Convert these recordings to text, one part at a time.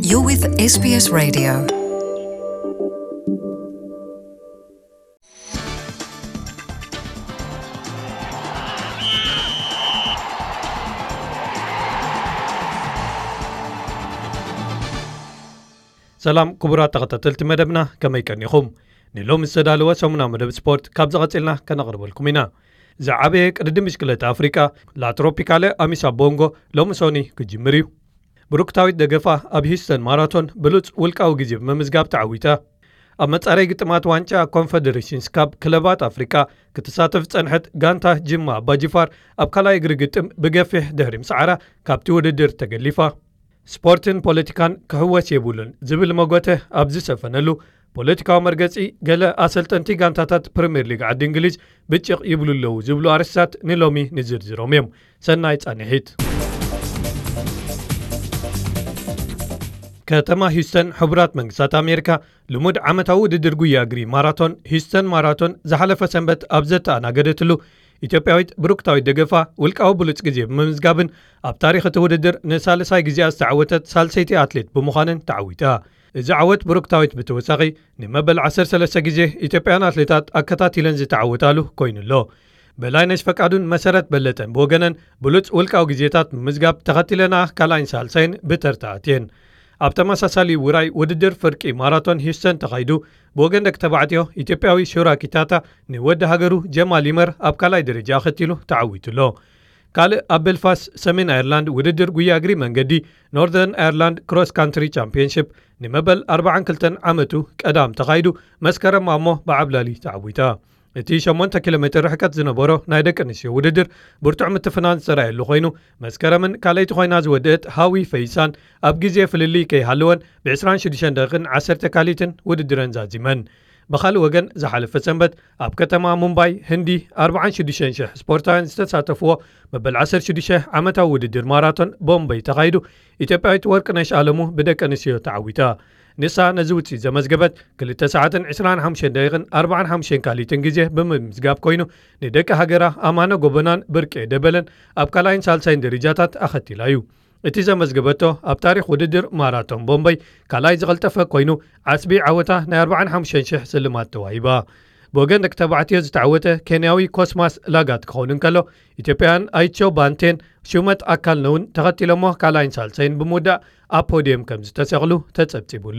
You're with SBS Radio. سلام كبرات تغطتلت مدبنا كما يكنيخم نلوم السدالوة سمنا مدب سبورت كابز غتلنا كنقرب لكم هنا زعابيك ردي مشكلة أفريقيا لا تروبيكالي أميسا بونغو لوم سوني كجمريو بروكتاوي دقفة أب هيستن ماراثون بلوت ولكاو جيب ممزقاب تعويتا أما تاريخ تمات وانشا كونفدريشن سكاب كلبات أفريقيا كتساتف تنحت غانتا جمع باجفار أب كلا يقرقتم بقفه دهرم سعرة كابتو وددر تقليفة سبورتن بوليتيكان كهوة يبولن زبل موغوته أبزي سفنلو بوليتيكاو مرقصي قال أسلتنتي غانتاتات بريمير ليج عد إنجليز بتشيق يبولو اللو زبلو أرسات نلومي نزرزروميم سنايت أنهيت كتما هيستن حبرات منقسات أمريكا لمود عمتاو ددرقو ياقري ماراثون هيستن ماراثون زحلف سنبت أبزت أنا قدتلو ኢትዮጵያዊት ብሩክታዊት ደገፋ ውልቃዊ ብሉጽ ግዜ ብምምዝጋብን ኣብ ታሪኽ እቲ ውድድር ንሳልሳይ ግዜ ዝተዓወተት ሳልሰይቲ ኣትሌት ብምዃንን ተዓዊታ እዚ ዓወት ብሩክታዊት ብተወሳኺ ንመበል 13 ግዜ ኢትዮጵያን ኣትሌታት ኣከታቲለን ዝተዓወታሉ ኮይኑሎ በላይነሽ ፈቃዱን መሰረት በለጠን ብወገነን ብሉጽ ውልቃዊ ግዜታት ብምዝጋብ ተኸቲለና ካልኣይን ሳልሳይን ብተርታእትየን ኣብ ተመሳሳሊ ውራይ ውድድር ፍርቂ ማራቶን ሂውስተን ተኻይዱ ብወገን ደቂ ተባዕትዮ ኢትዮጵያዊ ሹራ ኪታታ ንወዲ ሃገሩ ጀማል ይመር ኣብ ካልኣይ ደረጃ ኸቲሉ ተዓዊቱሎ ካልእ ኣብ ቤልፋስ ሰሜን ኣየርላንድ ውድድር ጉያ እግሪ መንገዲ ኖርዘርን ኣየርላንድ ክሮስ ካንትሪ ቻምፒዮንሺፕ ንመበል 42 ዓመቱ ቀዳም ተኻይዱ መስከረም ማሞ ብዓብላሊ ተዓዊታ እቲ 8 ኪሎ ሜትር ርሕቀት ዝነበሮ ናይ ደቂ ኣንስትዮ ውድድር ብርቱዕ ምትፍናን ዝፀራየሉ ኮይኑ መስከረምን ካልኣይቲ ኮይና ዝወድአት ሃዊ ፈይሳን ኣብ ግዜ ፍልሊ ከይሃለወን ብ26 ደቂቕን 10 ካሊትን ውድድረን ዛዚመን ብኻልእ ወገን ዝሓለፈ ሰንበት ኣብ ከተማ ሙምባይ ህንዲ 46,000 ስፖርታውያን ዝተሳተፍዎ መበል 16 ዓመታዊ ውድድር ማራቶን ቦምበይ ተኻይዱ ኢትዮጵያዊት ወርቅነሽ ኣለሙ ብደቂ ኣንስትዮ ተዓዊታ ንሳ ነዚ ውፅኢት ዘመዝገበት 2 ሰዓትን 25 ደቂቕን 45 ካሊትን ግዜ ብምምዝጋብ ኮይኑ ንደቂ ሃገራ ኣማነ ጎበናን ብርቄ ደበለን ኣብ ካልኣይን ሳልሳይን ደረጃታት ኣኸቲላ እዩ እቲ ዘመዝገበቶ ኣብ ታሪኽ ውድድር ማራቶን ቦምበይ ካልኣይ ዝቐልጠፈ ኮይኑ ዓስቢ ዓወታ ናይ 45,000 ስልማት ተዋሂባ ብወገን ደቂ ተባዕትዮ ዝተዓወተ ኬንያዊ ኮስማስ ላጋት ክኸውን ከሎ ኢትዮጵያን ኣይቾ ባንቴን ሹመት ኣካል ነውን ተኸቲሎሞ ካልኣይን ሳልሳይን ብምውዳእ ኣብ ፖድየም ከም ዝተሰቕሉ ተጸብጺቡሎ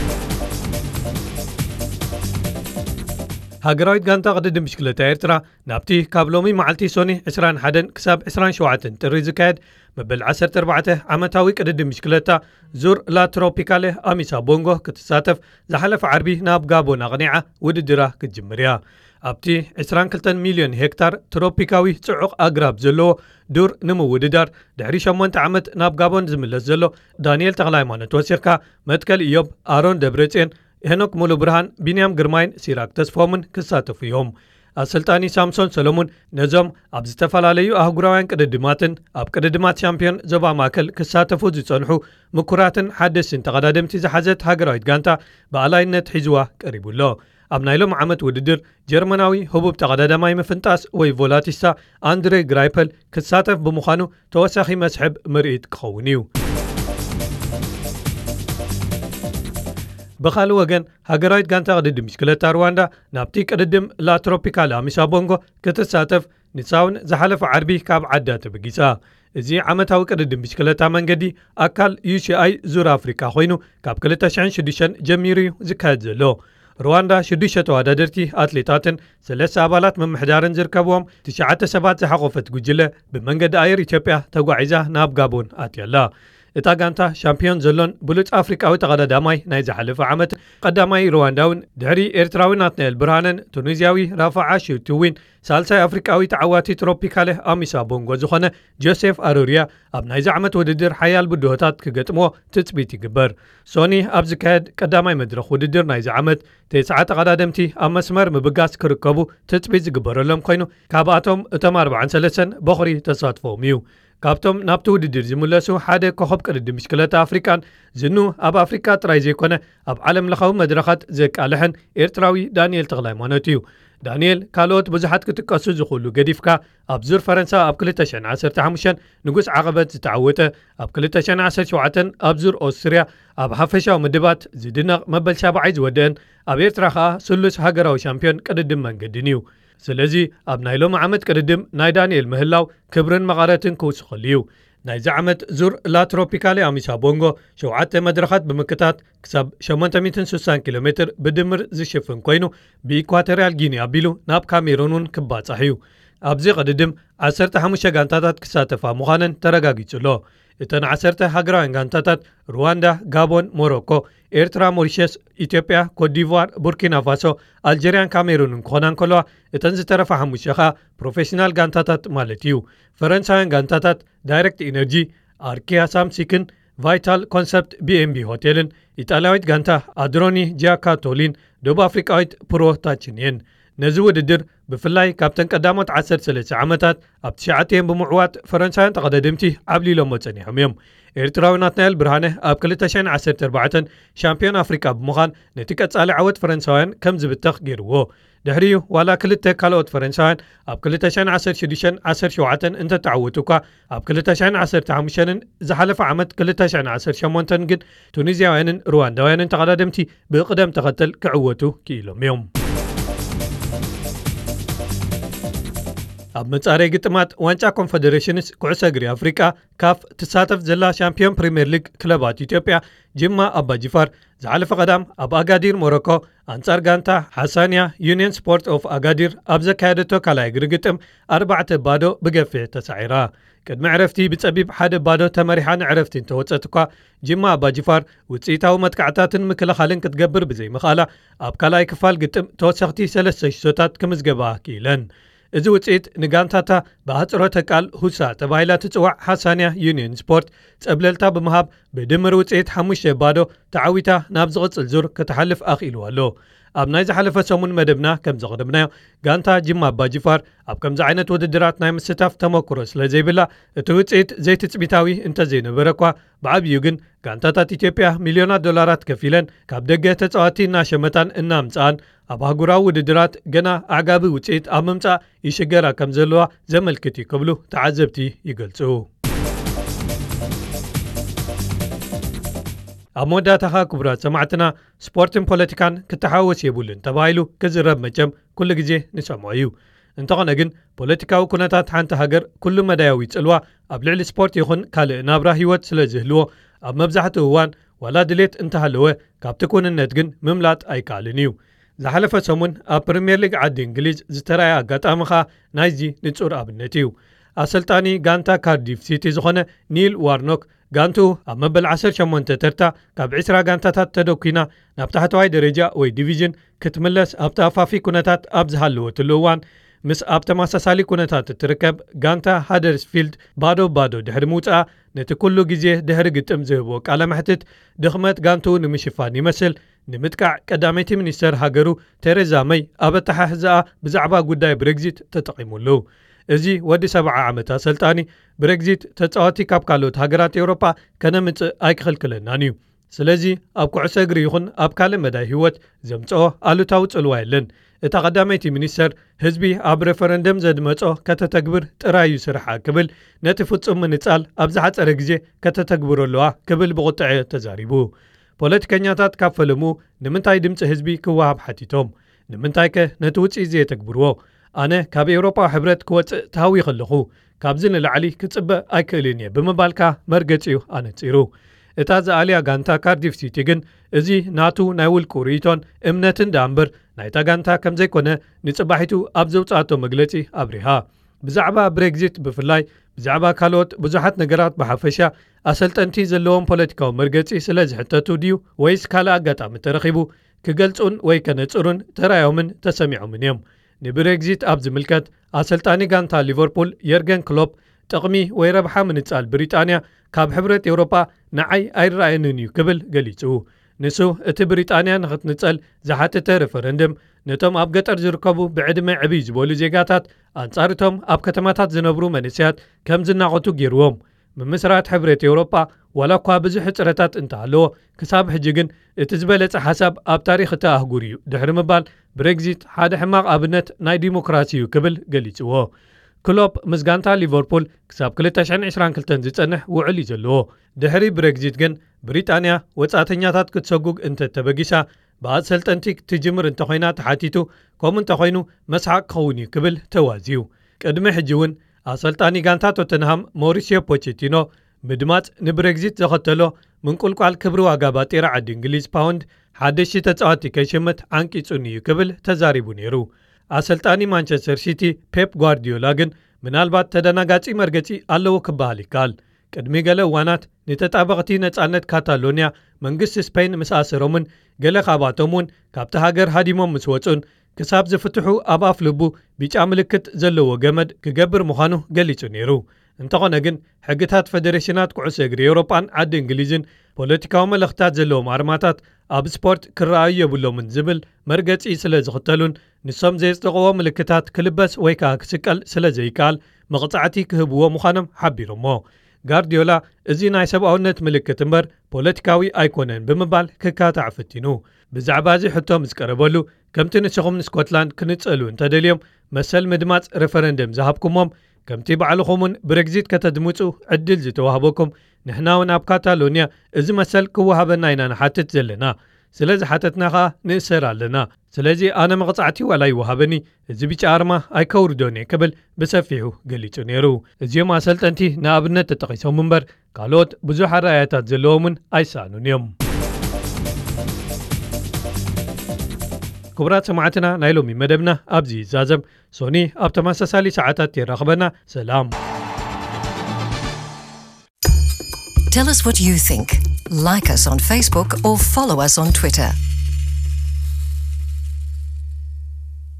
ሃገራዊት ጋንታ ቅድድም ብሽክለታ ኤርትራ ናብቲ ካብ ሎሚ መዓልቲ ሶኒ 21 ክሳብ 27 ጥሪ ዝካየድ መበል 14 ዓመታዊ ቅድድም ብሽክለታ ዙር ላ ትሮፒካሌ ኣሚሳ ቦንጎ ክትሳተፍ ዝሓለፈ ዓርቢ ናብ ጋቦን ኣቕኒዓ ውድድራ ክትጅምር እያ ኣብቲ 22 ሚልዮን ሄክታር ትሮፒካዊ ጽዑቕ ኣግራብ ዘለዎ ዱር ንምውድዳር ድሕሪ 8 ዓመት ናብ ጋቦን ዝምለስ ዘሎ ዳንኤል ተኽለሃይማኖት ወሲኽካ መትከል ኢዮብ ኣሮን ደብረጽዮን ሄኖክ ሙሉ ብርሃን ቢንያም ግርማይን ሲራክ ተስፎምን ክሳተፉ እዮም ኣሰልጣኒ ሳምሶን ሰሎሞን ነዞም ኣብ ዝተፈላለዩ ኣህጉራውያን ቅድድማትን ኣብ ቅድድማት ሻምፒዮን ዞባ ማእከል ክሳተፉ ዝጸንሑ ምኩራትን ሓደስትን ተቐዳደምቲ ዝሓዘት ሃገራዊት ጋንታ ብኣላይነት ሒዝዋ ቀሪቡሎ ኣብ ናይ ሎም ዓመት ውድድር ጀርመናዊ ህቡብ ተቐዳዳማይ ምፍንጣስ ወይ ቮላቲስታ ኣንድሬ ግራይፐል ክሳተፍ ብምዃኑ ተወሳኺ መስሕብ ምርኢት ክኸውን እዩ ብኻልእ ወገን ሃገራዊት ጋንታ ቅድድም ብሽክለታ ሩዋንዳ ናብቲ ቅድድም ላ ትሮፒካል ኣሚሳ ቦንጎ ክትሳተፍ ንሳውን ዝሓለፈ ዓርቢ ካብ ዓዳ ተበጊሳ እዚ ዓመታዊ ቅድድም ብሽክለታ መንገዲ ኣካል UCI ዙር ኣፍሪካ ኮይኑ ካብ 2006 ጀሚሩ ዝካየድ ዘሎ ሩዋንዳ 6 ተወዳደርቲ ኣትሌታትን 3 ኣባላት መምሕዳርን ዝርከብዎም 9 ሰባት ዝሓቆፈት ጉጅለ ብመንገዲ ኣየር ኢትዮጵያ ተጓዒዛ ናብ ጋቦን ኣትያላ እታ ጋንታ ሻምፒዮን ዘሎን ብሉጽ ኣፍሪቃዊ ተቐዳዳማይ ናይ ዝሓለፈ ዓመት ቀዳማይ ሩዋንዳውን ድሕሪ ኤርትራዊ ናትናኤል ብርሃንን ቱኒዝያዊ ራፋዓ ሽቱዊን ሳልሳይ ኣፍሪቃዊ ተዓዋቲ ትሮፒካሌ ኣሚሳ ቦንጎ ዝኾነ ጆሴፍ ኣሩርያ ኣብ ናይዚ ዓመት ውድድር ሓያል ብድሆታት ክገጥሞ ትፅቢት ይግበር ሶኒ ኣብ ዝካየድ ቀዳማይ መድረኽ ውድድር ናይዚ ዓመት 9 ተቐዳደምቲ ኣብ መስመር ምብጋስ ክርከቡ ትፅቢት ዝግበረሎም ኮይኑ ካብኣቶም እቶም 43 በኽሪ ተሳትፎም እዩ ካብቶም ናብቲ ውድድር ዝምለሱ ሓደ ኮኸብ ቅድድም ብሽክለታ ኣፍሪካን ዝኑ ኣብ ኣፍሪካ ጥራይ ዘይኮነ ኣብ ዓለም ለኻዊ መድረኻት ዘቃልሕን ኤርትራዊ ዳንኤል ተኽለሃይማኖት እዩ ዳንኤል ካልኦት ብዙሓት ክትቀሱ ዝኽእሉ ገዲፍካ ኣብ ዙር ፈረንሳ ኣብ 2015 ንጉስ ዓቐበት ዝተዓወተ ኣብ 2017 ኣብ ዙር ኦስትርያ ኣብ ሓፈሻዊ ምድባት ዝድነቕ መበል 7ይ ዝወደአን ኣብ ኤርትራ ከዓ ስሉስ ሃገራዊ ሻምፒዮን ቅድድም መንገድን እዩ ስለዚ ኣብ ናይ ሎሚ ዓመት ቅድድም ናይ ዳንኤል ምህላው ክብርን መቐረትን ክውስኸሉ እዩ ናይዚ ዓመት ዙር ላትሮፒካሊ ኣሚሳ ቦንጎ 7 መድረኻት ብምክታት ክሳብ 860 ኪሎ ሜትር ብድምር ዝሽፍን ኮይኑ ብኢኳቶርያል ጊኒ ኣቢሉ ናብ ካሜሩንን ክባጻሕ እዩ ኣብዚ ቅድድም 15 ጋንታታት ክሳተፋ ምዃነን ተረጋጊጹሎ እተን 10 ሃገራውያን ጋንታታት ሩዋንዳ፣ ጋቦን፣ ሞሮኮ፣ ኤርትራ፣ ሞሪሸስ፣ ኢትዮጵያ፣ ኮትዲቯር፣ ቡርኪና ፋሶ፣ ኣልጀርያን ካሜሩንን ክኾናን ከለዋ እተን ዝተረፈ 5 ኸ ፕሮፌሽናል ጋንታታት ማለት እዩ ፈረንሳውያን ጋንታታት ዳይሬክት ኢነርጂ፣ ኣርኪያ ሳምሲክን፣ ቫይታል ኮንሰፕት BNB ሆቴልን ኢጣልያዊት ጋንታ ኣድሮኒ ጂያካቶሊን ደቡብ አፍሪካዊት ፕሮ ታችንየን ነዚ ውድድር ብፍላይ ካብተን ቀዳሞት 13 ዓመታት ኣብ 9 ብምዕዋት ፈረንሳውያን ተቐዳደምቲ ዓብሊሎም መጸኒሖም እዮም ኤርትራዊ ናትናኤል ብርሃነ ኣብ 2014 ሻምፒዮን ኣፍሪካ ብምዃን ነቲ ቀጻሊ ዓወት ፈረንሳውያን ከም ዝብተኽ ገይርዎ ድሕሪኡ ዋላ ክልተ ካልኦት ፈረንሳውያን ኣብ 2016-17 እንተተዓወቱ እኳ ኣብ 2015 ዝሓለፈ ዓመት 2018 ግን ቱኒዝያውያንን ሩዋንዳውያንን ተቐዳደምቲ ብቅደም ተኸተል ክዕወቱ ክኢሎም እዮም ኣብ መጻረይ ግጥማት ዋንጫ ኮንፌደሬሽንስ ኩዕሶ እግሪ ኣፍሪቃ ካፍ ትሳተፍ ዘላ ሻምፒዮን ፕሪምየር ሊግ ክለባት ኢትዮጵያ ጅማ ኣባጅፋር ዝሓለፈ ቀዳም ኣብ ኣጋዲር ሞሮኮ ኣንጻር ጋንታ ሓሳንያ ዩኒየን ስፖርት ኦፍ ኣጋዲር ኣብ ዘካየደቶ ካልኣይ እግሪ ግጥም 4-0 ብገፊሕ ተሳዒራ ቅድሚ ዕረፍቲ ብጸቢብ 1-0 ተመሪሓ ንዕረፍቲ እንተወፀት እኳ ጅማ ኣባጅፋር ውፅኢታዊ መጥቃዕታትን ምክልኻልን ክትገብር ብዘይምኽኣላ ኣብ ካልኣይ ክፋል ግጥም ተወሰኽቲ 3 ሽቶታት ክምዝገባ ክኢለን እዚ ውፅኢት ንጋንታታ ብኣሕጽሮተ ቃል ሁሳ ተባሂላ ትጽዋዕ ሓሳንያ ዩኒየን ስፖርት ጸብለልታ ብምሃብ ብድምር ውፅኢት 5-0 ተዓዊታ ናብ ዝቕጽል ዙር ክትሓልፍ ኣኽኢልዋ ኣሎ ኣብ ናይ ዝሓለፈ ሰሙን መደብና ከም ዘቕደምናዮ ጋንታ ጅማ ኣባጅፋር ኣብ ከምዚ ዓይነት ውድድራት ናይ ምስታፍ ተመክሮ ስለ ዘይብላ እቲ ውፅኢት ዘይትፅቢታዊ እንተዘይነበረ እኳ ብዓብዩ ግን ጋንታታት ኢትዮጵያ ሚልዮናት ዶላራት ከፊለን ካብ ደገ ተጻዋቲ እናሸመታን እናምፅኣን ኣብ ኣህጉራዊ ውድድራት ገና ኣዕጋቢ ውፅኢት ኣብ ምምፃእ ይሽገራ ከም ዘለዋ ዘመልክት እዩ ክብሉ ተዓዘብቲ ይገልጹ ኣብ መወዳእታኻ ክቡራት ሰማዕትና ስፖርትን ፖለቲካን ክትሓወስ የብሉን ተባሂሉ ክዝረብ መቸም ኩሉ ግዜ ንሰምዖ እዩ እንተኾነ ግን ፖለቲካዊ ኩነታት ሓንቲ ሃገር ኩሉ መዳያዊ ጽልዋ ኣብ ልዕሊ ስፖርት ይኹን ካልእ ናብራ ህይወት ስለ ዝህልዎ ኣብ መብዛሕትኡ እዋን ዋላ ድሌት እንተሃለወ ካብቲ ኩንነት ግን ምምላጥ ኣይከኣልን እዩ ዝሓለፈ ሰሙን ኣብ ፕሪምየር ሊግ ዓዲ እንግሊዝ ዝተረኣየ ኣጋጣሚ ኸ ናይዚ ንጹር ኣብነት እዩ ኣሰልጣኒ ጋንታ ካርዲፍ ሲቲ ዝኾነ ኒል ዋርኖክ ጋንቱ ኣብ መበል 18 ተርታ ካብ 20 ጋንታታት ተደኪና ናብ ታሕተዋይ ደረጃ ወይ ዲቪዥን ክትምለስ ኣብ ተኣፋፊ ኩነታት ኣብ ዝሃለወትሉ እዋን ምስ ኣብ ተመሳሳሊ ኩነታት እትርከብ ጋንታ ሃደርስፊልድ ባዶ ድሕሪ ምውፃእ ነቲ ኩሉ ግዜ ድሕሪ ግጥም ዝህቦ ቃለ መሕትት ድኽመት ጋንቱ ንምሽፋን ይመስል ንምጥቃዕ ቀዳመይቲ ሚኒስተር ሃገሩ ቴሬዛ መይ ኣብ ኣተሓሕዛኣ ብዛዕባ ጉዳይ ብሬግዚት ተጠቒሙሉ እዚ ወዲ 70 ዓመት ኣሰልጣኒ ብሬግዚት ተጻዋቲ ካብ ካልኦት ሃገራት ኤውሮጳ ከነምፅእ ኣይክኽልክለናን እዩ ስለዚ ኣብ ኩዕሶ እግሪ ይኹን ኣብ ካልእ መዳይ ህይወት ዘምጽኦ ኣሉታዊ ጽልዋ የለን እታ ቀዳመይቲ ሚኒስተር ህዝቢ ኣብ ሬፈረንደም ዘድመጾ ከተተግብር ጥራዩ ስርሓ ክብል ነቲ ፍጹም ምንጻል ኣብ ዝሓፀረ ግዜ ከተተግብሮ ኣለዋ ክብል ብቁጥዐ ተዛሪቡ ፖለቲከኛታት ካብ ፈለሙ ንምንታይ ድምፂ ህዝቢ ክወሃብ ሓቲቶም ንምንታይ ከ ነቲ ውፅኢት ዘየተግብርዎ ኣነ ካብ ኤውሮጳ ሕብረት ክወፅእ ተሃዊ ከለኹ ካብዚ ንላዕሊ ክጽበእ ኣይክእልን እየ ብምባልካ መርገፂኡ ኣነፂሩ እታ ዝኣልያ ጋንታ ካርዲፍ ሲቲ ግን እዚ ናቱ ናይ ውልቁ ርእቶን እምነትን ዳእምበር ናይታ ጋንታ ከም ዘይኮነ ንጽባሒቱ ኣብ ዘውፃእቶ መግለጺ ኣብሪሃ ብዛዕባ ብሬግዚት ብፍላይ ብዛዕባ ካልኦት ብዙሓት ነገራት ብሓፈሻ ኣሰልጠንቲ ዘለዎም ፖለቲካዊ መርገፂ ስለ ዝሕተቱ ድዩ ወይስ ካልእ ኣጋጣሚ ተረኺቡ ክገልጹን ወይ ከነጽሩን ተራዮምን ተሰሚዖምን እዮም ንብሬግዚት ኣብ ዝምልከት ኣሰልጣኒ ጋንታ ሊቨርፑል የርገን ክሎፕ ጥቕሚ ወይ ረብሓ ምንጻል ብሪጣንያ ካብ ሕብረት ኤውሮጳ ንዓይ ኣይረኣየንን እዩ ክብል ገሊጹ ንሱ እቲ ብሪጣንያ ንኽትንጸል ዝሓተተ ሬፈረንደም ነቶም ኣብ ገጠር ዝርከቡ ብዕድመ ዕብይ ዝበሉ ዜጋታት ኣንጻርቶም ኣብ ከተማታት ዝነብሩ መንእስያት ከም ዝናቐቱ ገይርዎም ብምስራት ሕብረት ኤውሮጳ ወላ እኳ ብዙሕ ሕፅረታት እንተሃለዎ ክሳብ ሕጂ ግን እቲ ዝበለጸ ሓሳብ ኣብ ታሪኽ እቲ ኣህጉር እዩ ድሕሪ ምባል ብሬግዚት ሓደ ሕማቕ ኣብነት ናይ ዲሞክራሲ እዩ ክብል ገሊጽዎ። ክሎፕ ምስ ጋንታ ሊቨርፑል ክሳብ 2022 ዝጸንሕ ውዕል እዩ ዘለዎ። ድሕሪ ብሬግዚት ግን ብሪጣንያ ወጻእተኛታት ክትሰጉግ እንተተበጊሳ ብኣሰልጠንቲ ክትጅምር እንተኾይና ተሓቲቱ ከምኡ እንተኾይኑ መስሓቅ ክኸውን እዩ ክብል ተዋዝዩ። ቅድሚ ሕጂ እውን ኣሰልጣኒ ጋንታ ቶተንሃም ሞሪሲዮ ፖቼቲኖ ምድማጽ ንብሬግዚት ዘኸተሎ ምንቁልቋል ክብሪ ዋጋ ባጤራ ዓዲ እንግሊዝ ፓውንድ 1,000 ተጻዋቲ ከይሽመት ዓንቂጹን እዩ ክብል ተዛሪቡ ነይሩ። ኣሰልጣኒ ማንቸስተር ሲቲ ፔፕ ጓርዲዮላ ግን ምናልባት ተደናጋጺ መርገጺ ኣለዎ ክበሃል ይከኣል። ቅድሚ ገለ እዋናት ንተጣበቕቲ ነጻነት ካታሎንያ መንግስቲ ስፔን ምስ ኣሰሮምን ገለ ካብኣቶም እውን ካብቲ ሃገር ሃዲሞም ምስ ወጹን ክሳብ ዝፍትሑ ኣብ ኣፍ ልቡ ቢጫ ምልክት ዘለዎ ገመድ ክገብር ምዃኑ ገሊጹ ነይሩ። እንተኾነ ግን ሕግታት ፌደሬሽናት ኩዕሶ እግሪ ኤውሮጳን ዓዲ እንግሊዝን ፖለቲካዊ መልእኽትታት ዘለዎም ኣርማታት ኣብ ስፖርት ክረኣዩ የብሎምን ዝብል መርገጺ ስለ ዝኽተሉን ንሶም ዘየጽድቕዎ ምልክታት ክልበስ ወይ ከዓ ክስቀል ስለ ዘይከኣል መቕጻዕቲ ክህብዎ ምዃኖም ሓቢሮሞ። ጋርዲዮላ እዚ ናይ ሰብኣውነት ምልክት እምበር ፖለቲካዊ ኣይኮነን ብምባል ክካታዕ ፍቲኑ። ብዛዕባ እዚ ሕቶ ምስ ቀረበሉ ከምቲ ንስኹም ንስኮትላንድ ክንጸሉ እንተደልዮም መሰል ምድማጽ ሬፈረንደም ዝሃብኩሞም ከምቲ ባዕልኹምን ብሬግዚት ከተድምፁ ዕድል ዝተዋህበኩም ንሕና እውን ኣብ ካታሎንያ እዚ መሰል ክወሃበና ኢና ንሓትት ዘለና ስለዚ ሓተትና ኸዓ ንእሰር ኣለና ስለዚ ኣነ መቕጻዕቲ ዋላ ይወሃበኒ እዚ ቢጫ ኣርማ ኣይከውርዶን እየ ክብል ብሰፊሑ ገሊጹ ነይሩ። እዚኦም ኣሰልጠንቲ ንኣብነት ተጠቒሶም እምበር ካልኦት ብዙሕ ኣረኣያታት ዘለዎምን ኣይሰኣኑን እዮም። ክቡራት ሰማዕትና ናይ ሎሚ መደብና ኣብዚ ይዛዘም። ሶኒ ኣብ ተመሳሳሊ ሰዓታት ይራኸበና። ሰላም። Tell us what you think. Like us on Facebook or follow us on Twitter.